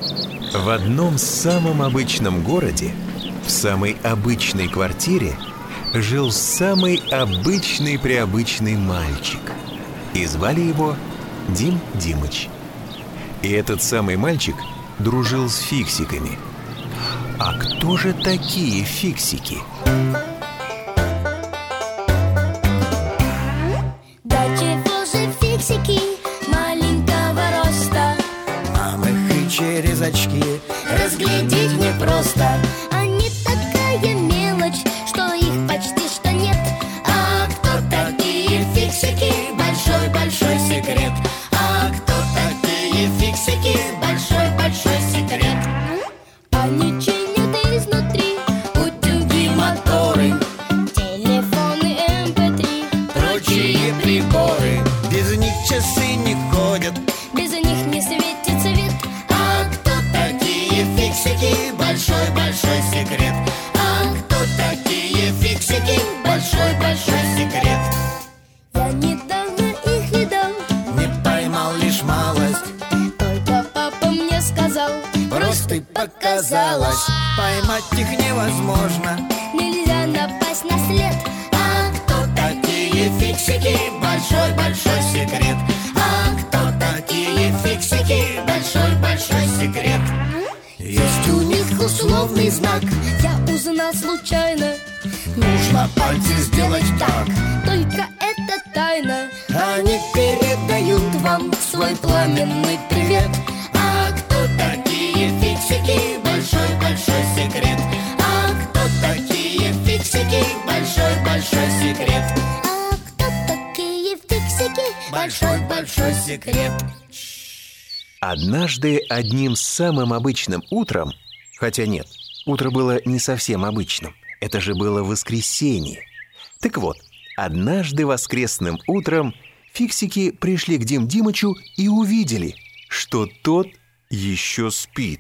В одном самом обычном городе, в самой обычной квартире, жил самый обычный-преобычный мальчик. И звали его Дим Димыч. И этот самый мальчик дружил с фиксиками. А кто же такие фиксики? Да чего же фиксики маленького роста? Нам их и через очки разглядеть непросто. Они такая мелочь, что их почти что нет. А кто такие фиксики? Большой-большой секрет. А кто такие фиксики? Большой-большой секрет. Они чинят изнутри утюги, моторы, телефоны, MP3, Прочие приборы, без них часы не ходят. без них не светит свет. А кто такие фиксики? Большой-большой секрет. А кто такие фиксики? Большой-большой секрет. Я недавно их видал, Не поймал лишь малость, только папа мне сказал: просто показалось. Поймать их невозможно. нельзя напасть на след. А кто такие фиксики? Большой-большой секрет. А кто такие фиксики? Большой-большой секрет. Есть у них условный знак. Я узнал случайно, Нужно пальцы сделать так. только это тайна. Они передают вам свой пламенный привет. А кто такие фиксики? Большой-большой секрет. А кто такие фиксики? Большой-большой секрет. А кто такие фиксики? Большой-большой секрет. Однажды одним самым обычным утром, хотя нет, утро было не совсем обычным, это же было воскресенье. Так вот, однажды воскресным утром фиксики пришли к Дим Димычу и увидели, что тот еще спит.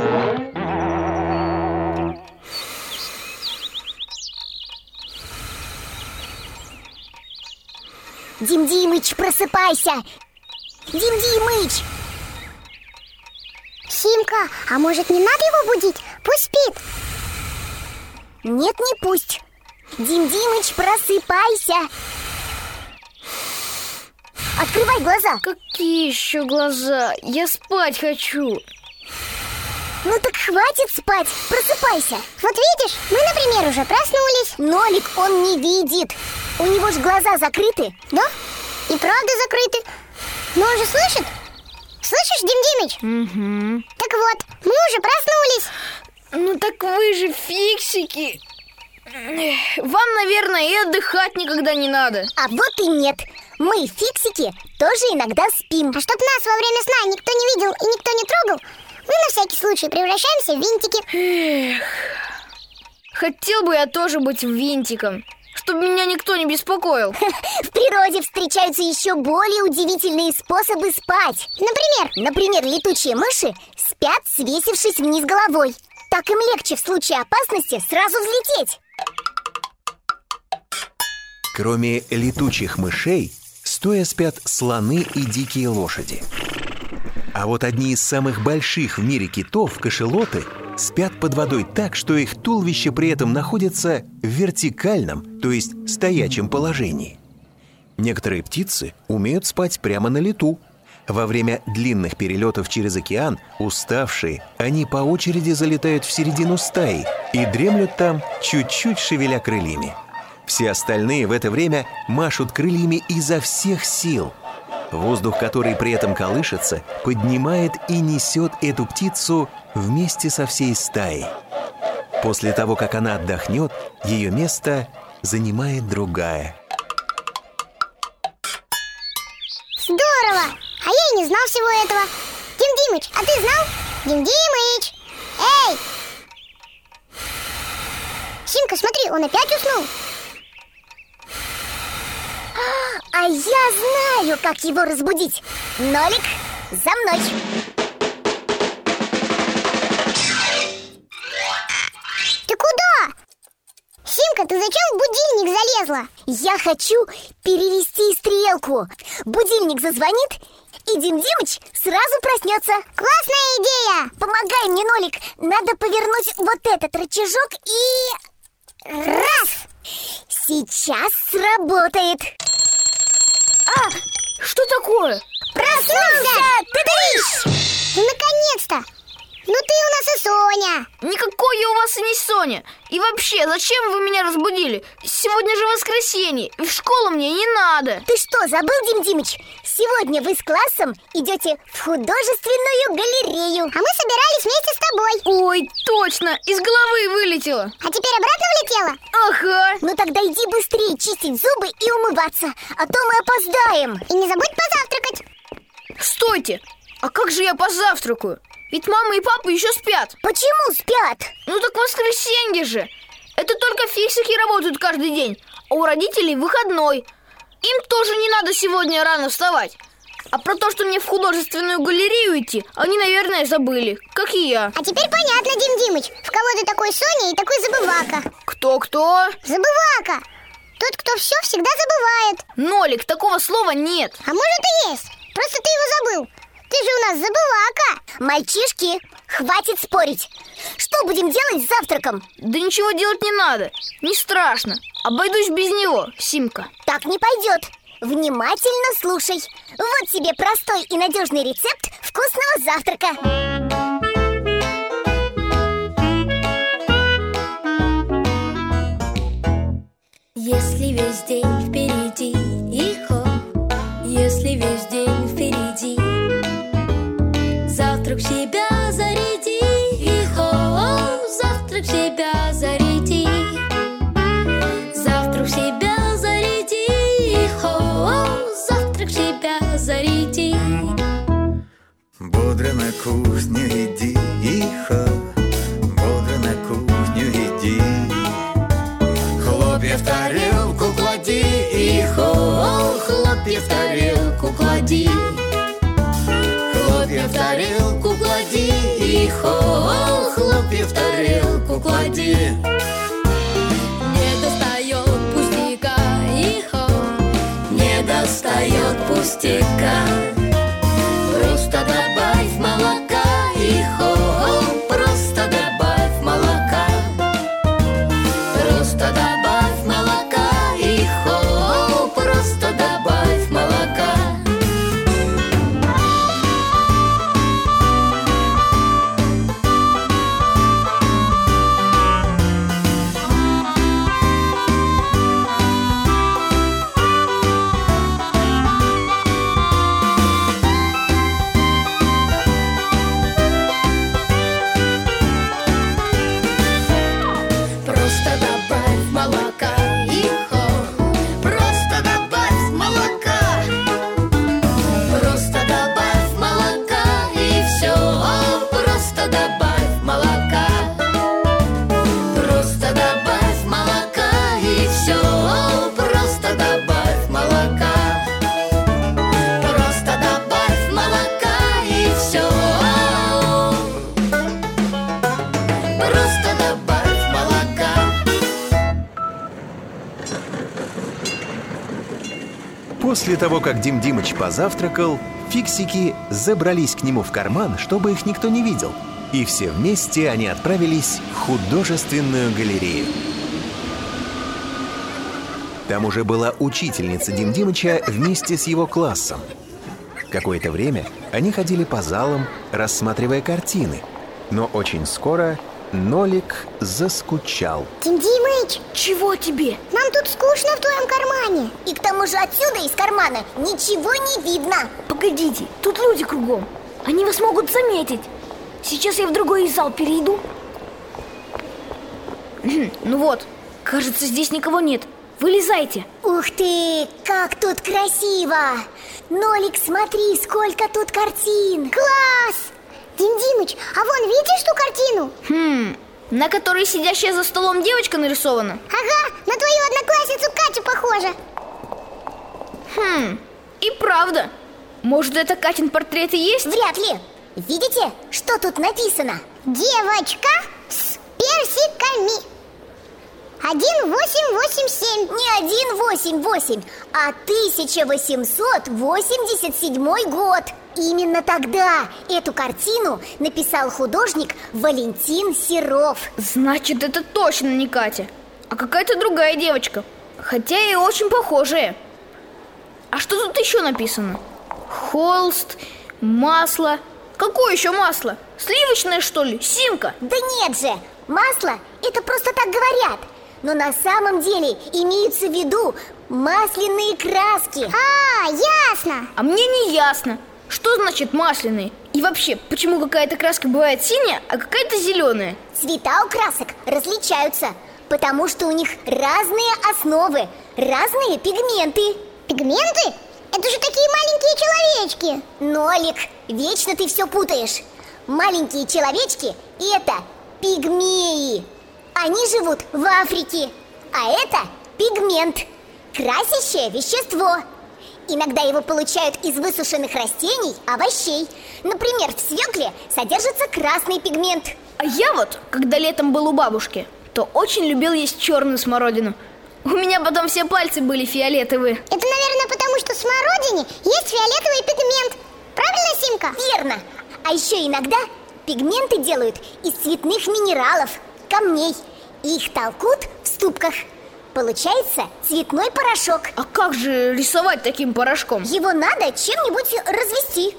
Дим Димыч, просыпайся! Дим Димыч! Симка, а может не надо его будить? Пусть спит. Нет, не пусть. Дим Димыч, просыпайся! Открывай глаза. Какие еще глаза? Я спать хочу. Ну так хватит спать, просыпайся. Вот видишь, мы, например, уже проснулись. Нолик, он не видит. У него же глаза закрыты. Да? И правда закрыты. Но он же слышит. Слышишь, Дим Димыч? Угу. Так вот, мы уже проснулись. Ну так вы же фиксики. Вам, наверное, и отдыхать никогда не надо. А вот и нет. Мы, фиксики, тоже иногда спим. А чтоб нас во время сна никто не видел и никто не трогал, мы на всякий случай превращаемся в винтики. Эх, хотел бы я тоже быть винтиком, чтобы меня никто не беспокоил. В природе встречаются еще более удивительные способы спать. Например, летучие мыши спят, свесившись вниз головой. Так им легче в случае опасности сразу взлететь. Кроме летучих мышей, стоя спят слоны и дикие лошади. А вот одни из самых больших в мире китов, кашалоты, спят под водой так, что их туловище при этом находится в вертикальном, то есть стоячем положении. Некоторые птицы умеют спать прямо на лету. Во время длинных перелетов через океан, уставшие, они по очереди залетают в середину стаи и дремлют там, чуть-чуть шевеля крыльями. Все остальные в это время машут крыльями изо всех сил. Воздух, который при этом колышется, поднимает и несет эту птицу вместе со всей стаей. После того, как она отдохнет, ее место занимает другая. Здорово! А я и не знал всего этого. Дим Димыч, а ты знал? Дим Димыч! Эй! Симка, смотри, он опять уснул. А я знаю, как его разбудить. Нолик, за мной. Ты куда? Симка, ты зачем в будильник залезла? Я хочу перевести стрелку. Будильник зазвонит, и Дим Димыч сразу проснется. Классная идея! Помогай мне, Нолик. Надо повернуть вот этот рычажок и... Раз! Сейчас сработает. Что такое? Проснулся! Тыдыщ! Ну, наконец-то! Ну ты у нас и Соня. Никакой я у вас и не Соня. И вообще, зачем вы меня разбудили? Сегодня же воскресенье, и в школу мне не надо. Ты что, забыл, Дим Димыч? Сегодня вы с классом идете в художественную галерею. А мы собирались вместе с тобой. Ой, точно, из головы вылетело. А теперь обратно влетело? Ага. Ну тогда иди быстрее чистить зубы и умываться, а то мы опоздаем. И не забудь позавтракать. Стойте, а как же я позавтракаю? Ведь мама и папа еще спят. Почему спят? Ну так воскресенье же. Это только фиксики работают каждый день, а у родителей выходной. Им тоже не надо сегодня рано вставать. А про то, что мне в художественную галерею идти, они, наверное, забыли, как и я. А теперь понятно, Дим Димыч, в кого ты такой Соня и такой забывака. Кто? Забывака. Тот, кто все всегда забывает. Нолик, такого слова нет. А может и есть, просто ты его забыл. Ты же у нас забывака. Мальчишки, хватит спорить. Что будем делать с завтраком? Да ничего делать не надо, не страшно. Обойдусь без него, Симка. Так не пойдет. Внимательно слушай. Вот тебе простой и надежный рецепт вкусного завтрака. Если весь день впереди, если весь день впереди, завтрак в себя заряди, завтрак в себя заряди, завтрак в себя заряди, завтрак в себя заряди. Бодро на кухню иди, бодро на кухню иди. Хлопья в тарелку клади, хлопья в тарелку клади. Хлопья в тарелку клади, хлопья в тарелку клади. Не достает пустяка, не достает пустяка. Просто добавь молока, просто добавь молока. Просто добавь молока, просто добавь молока. Просто добавь молока, просто добавь молока. Просто добавь молока и все. Просто добавь молока. Просто добавь молока и все. Просто добавь молока. Просто добавь молока и все. Просто добавь молока. После того, как Дим Димыч позавтракал, фиксики забрались к нему в карман, чтобы их никто не видел. И все вместе они отправились в художественную галерею. Там уже была учительница Дим Димыча вместе с его классом. Какое-то время они ходили по залам, рассматривая картины. Но очень скоро Нолик заскучал. Дим Димыч, Чего тебе? нам тут скучно в твоем кармане. И к тому же отсюда из кармана ничего не видно. Погодите, тут люди кругом. Они вас могут заметить. Сейчас я в другой зал перейду. Ну вот, кажется, здесь никого нет. Вылезайте. Ух ты, как тут красиво! Нолик, смотри, сколько тут картин! Класс! Дим Димыч, а вон видишь ту картину? На которой сидящая за столом девочка нарисована? Ага, на твою одноклассницу Катю похоже. И правда. Может, это Катин портрет и есть? Вряд ли. Видите, что тут написано? Девочка с персиками. 1887. Не 188, а 1887 год. Именно тогда эту картину написал художник Валентин Серов. Значит, это точно не Катя, а какая-то другая девочка, хотя и очень похожая. А что тут еще написано? Холст, масло. Какое еще масло? Сливочное, что ли? Симка? Да нет же, масло это просто так говорят. Но на самом деле имеются в виду масляные краски. А, ясно. А мне не ясно, что значит масляные. И вообще, почему какая-то краска бывает синяя, а какая-то зеленая? Цвета у красок различаются, потому что у них разные основы, разные пигменты. Пигменты? Это же такие маленькие человечки. Нолик, вечно ты все путаешь. Маленькие человечки – это пигмеи. Они живут в Африке. А это пигмент, красящее вещество. Иногда его получают из высушенных растений, овощей. Например, в свекле содержится красный пигмент. А я вот, когда летом был у бабушки, то очень любил есть черную смородину. У меня потом все пальцы были фиолетовые. Это, наверное, потому что в смородине есть фиолетовый пигмент. Правильно, Симка? Верно. А еще иногда пигменты делают из цветных минералов, камней. И их толкут в ступках. Получается цветной порошок. А как же рисовать таким порошком? Его надо чем-нибудь развести.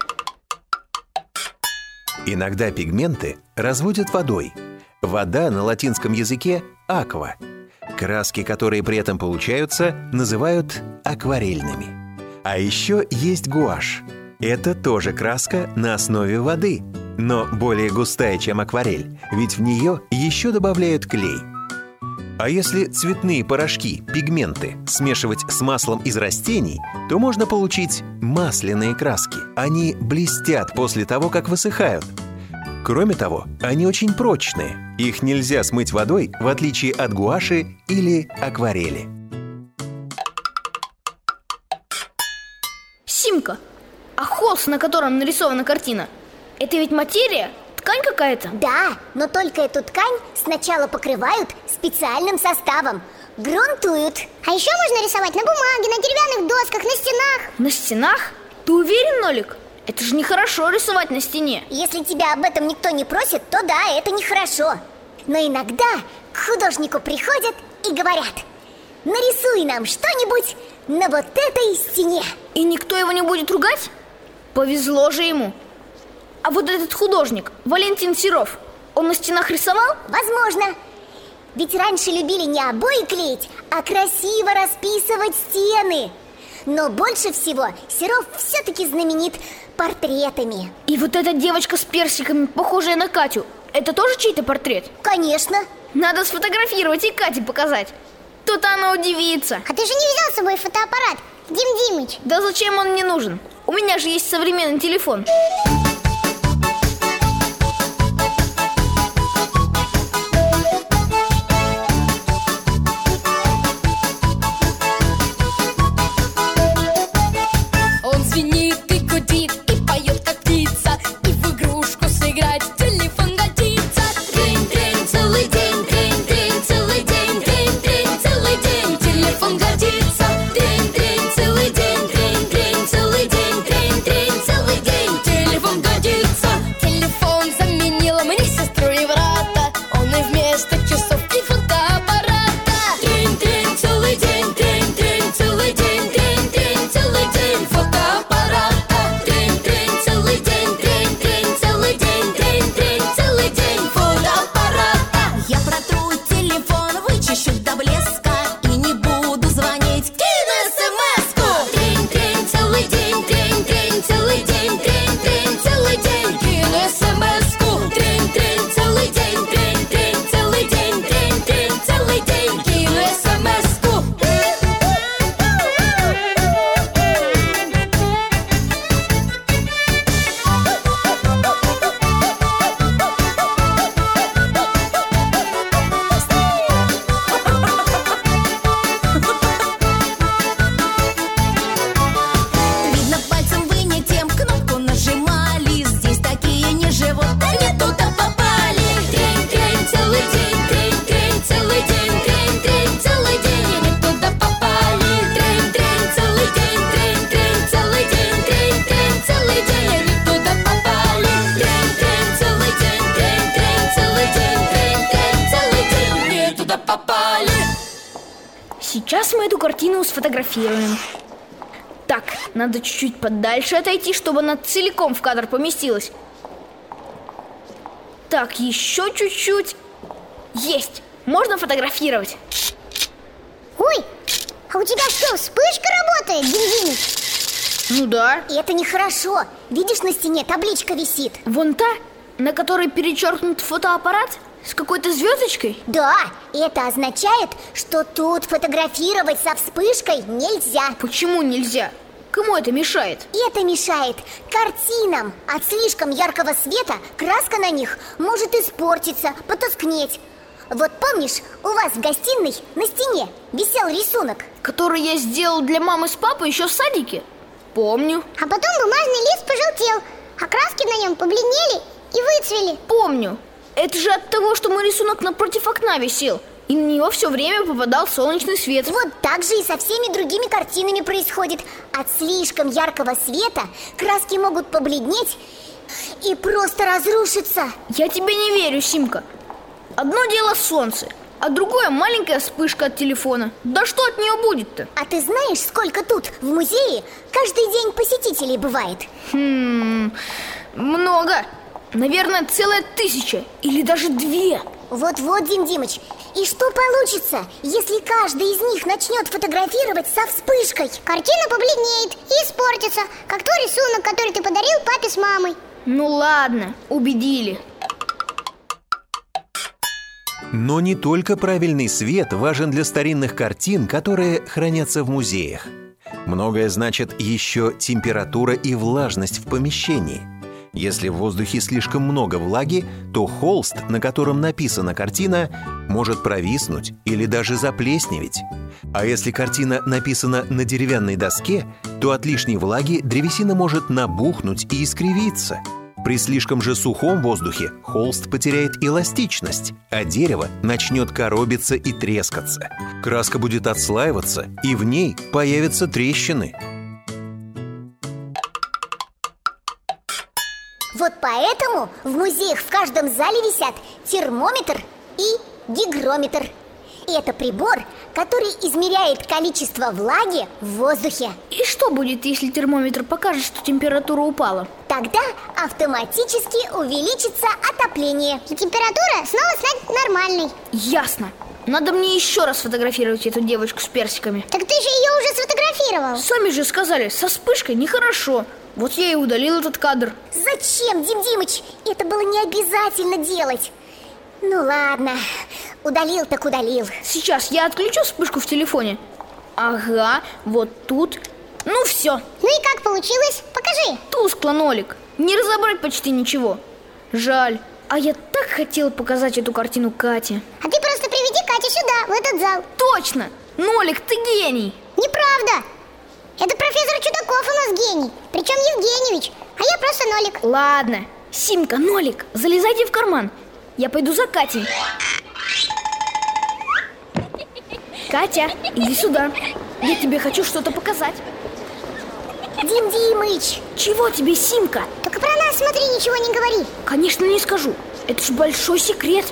Иногда пигменты разводят водой. Вода на латинском языке – аква. Краски, которые при этом получаются, называют акварельными. А еще есть гуашь. Это тоже краска на основе воды, но более густая, чем акварель, ведь в нее еще добавляют клей. А если цветные порошки, пигменты, смешивать с маслом из растений, то можно получить масляные краски. Они блестят после того, как высыхают. Кроме того, они очень прочные. Их нельзя смыть водой, в отличие от гуаши или акварели. Симка, а холст, на котором нарисована картина, это ведь материя? Ткань какая-то? Да, но только эту ткань сначала покрывают специальным составом. Грунтуют. А еще можно рисовать на бумаге, на деревянных досках, на стенах. На стенах? Ты уверен, Нолик? Это же нехорошо рисовать на стене. Если тебя об этом никто не просит, то да, это нехорошо. Но иногда к художнику приходят и говорят: нарисуй нам что-нибудь на вот этой стене. И никто его не будет ругать? Повезло же ему. А вот этот художник, Валентин Серов, он на стенах рисовал? Возможно. Ведь раньше любили не обои клеить, а красиво расписывать стены. Но больше всего Серов все-таки знаменит портретами. И вот эта девочка с персиками, похожая на Катю, это тоже чей-то портрет? Конечно. Надо сфотографировать и Кате показать. То-то она удивится. А ты же не взял с собой фотоаппарат, Дим Димыч? Да зачем он мне нужен? У меня же есть современный телефон. Он звенит и гудит, и поет, как птица, и в игрушку сыграть телефон годится. Трень-трень целый день, трень-трень целый день, трень-трень целый день, телефон годится. Трень-трень целый день, трень-трень целый день, трень-трень целый день, телефон Сейчас мы эту картину сфотографируем. Так, надо чуть-чуть подальше отойти, чтобы она целиком в кадр поместилась. Так, еще чуть-чуть. Есть, можно фотографировать. Ой, а у тебя что, вспышка работает, Дим-Димыч? Ну да. И это нехорошо. Видишь, на стене табличка висит. Вон та, на которой перечеркнут фотоаппарат с какой-то звездочкой? Да, это означает, что тут фотографировать со вспышкой нельзя. Почему нельзя? Кому это мешает? Это мешает картинам. От слишком яркого света краска на них может испортиться, потускнеть. Вот помнишь, у вас в гостиной на стене висел рисунок, Который я сделал для мамы с папой еще в садике? Помню. а потом бумажный лист пожелтел, а краски на нем побледнели и выцвели. Помню. Это же от того, что мой рисунок напротив окна висел, и на него все время попадал солнечный свет. Вот так же и со всеми другими картинами происходит. От слишком яркого света краски могут побледнеть и просто разрушиться. Я тебе не верю, Симка. Одно дело солнце, а другое маленькая вспышка от телефона. Да что от нее будет-то? А ты знаешь, сколько тут, в музее, каждый день посетителей бывает? Много. Наверное, целая 1000 или даже 2. Вот-вот, Дим Димыч. И что получится, если каждый из них начнет фотографировать со вспышкой? Картина побледнеет и испортится, как твой рисунок, который ты подарил папе с мамой. Ну ладно, убедили. Но не только правильный свет важен для старинных картин, которые хранятся в музеях. Многое значит еще температура и влажность в помещении. Если в воздухе слишком много влаги, то холст, на котором написана картина, может провиснуть или даже заплесневеть. А если картина написана на деревянной доске, то от лишней влаги древесина может набухнуть и искривиться. При слишком же сухом воздухе холст потеряет эластичность, а дерево начнет коробиться и трескаться. Краска будет отслаиваться, и в ней появятся трещины. Вот поэтому в музеях в каждом зале висят термометр и гигрометр. И это прибор, который измеряет количество влаги в воздухе. И что будет, если термометр покажет, что температура упала? Тогда автоматически увеличится отопление, и температура снова станет нормальной. Ясно. Надо мне еще раз фотографировать эту девочку с персиками. Так ты же ее уже сфотографировал. Сами же сказали, со вспышкой нехорошо. Вот я и удалил этот кадр. Зачем, Дим Димыч? Это было не обязательно делать. Ну ладно, удалил так удалил. Сейчас я отключу вспышку в телефоне. Ага, вот тут. Ну все, Ну и как получилось? Покажи. тускло, нолик. Не разобрать почти ничего. Жаль. А я так хотела показать эту картину Кате. А ты просто приведи Катю сюда, в этот зал. Точно! Нолик, ты гений! Неправда. Это профессор Чудаков у нас гений. Причем Евгеньевич. А я просто Нолик. Ладно, Симка, Нолик, залезайте в карман. Я пойду за Катей. Катя, иди сюда. Я тебе хочу что-то показать. Дим Димыч, Чего тебе, Симка? только про нас смотри, ничего не говори. Конечно, не скажу. Это ж большой секрет.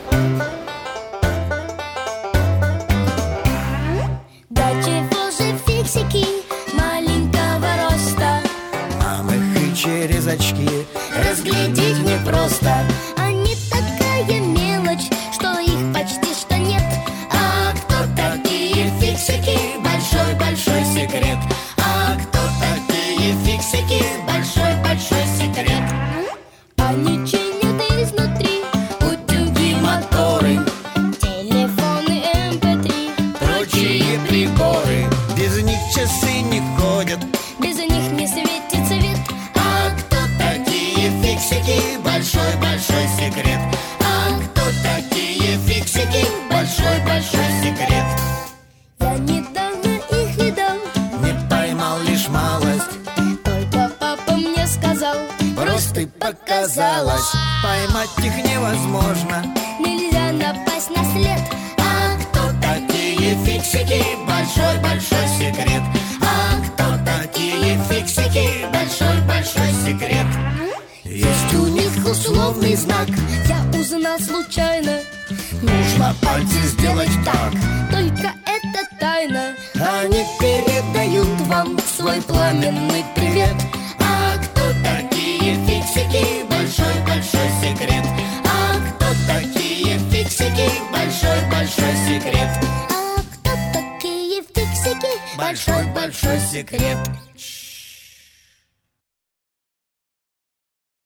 Да чего же фиксики маленького роста Мам их и через очки разглядеть непросто. Они такая мелочь, что их почти что нет. А кто такие фиксики? Большой-большой секрет. А кто такие фиксики? Большой-большой секрет. Они чинят изнутри утюги, моторы, телефоны, MP3, прочие приборы. Без них часы не ходят. без них не светит свет. А кто такие фиксики? Большой-большой секрет. А кто такие фиксики? Большой-большой секрет. Я недавно их видал, Не поймал лишь малость. только папа мне сказал, Просто показалось. Поймать их невозможно. нельзя напасть на след. А кто такие фиксики? Большой-большой секрет. А кто такие фиксики? Большой-большой секрет. Есть у них условный знак. Я узнал случайно, Нужно пальцы сделать так. только это так. тайна. Они передают Вам свой пламенный привет. А кто такие фиксики? Большой-большой секрет. А кто такие фиксики? Большой-большой секрет. А кто такие фиксики? Большой-большой секрет.